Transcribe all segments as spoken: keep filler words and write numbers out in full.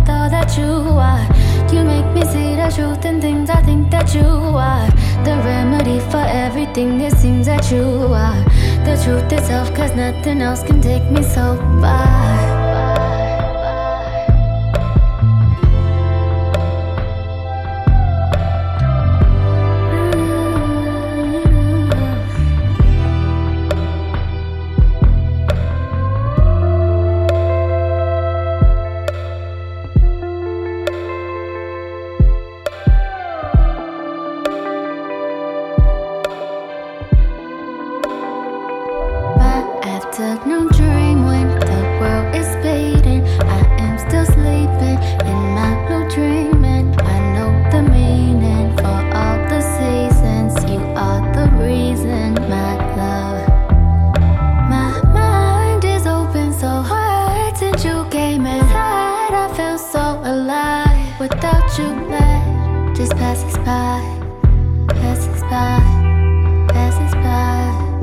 all that you are. You make me see the truth in things I think that you are. The remedy for everything, it seems that you are. The truth itself, cause nothing else can take me so far. No dream when the world is fading. I am still sleeping in my blue dream, and I know the meaning for all the seasons. You are the reason, my love. My mind is open so hard since you came inside. I feel so alive. Without you, life just passes by, passes by, passes by.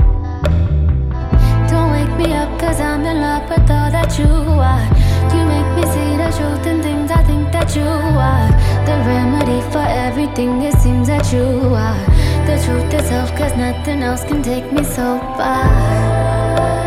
Me up cause I'm in love with all that you are. You make me see the truth in things I think that you are. The remedy for everything, it seems that you are. The truth itself, cause nothing else can take me so far.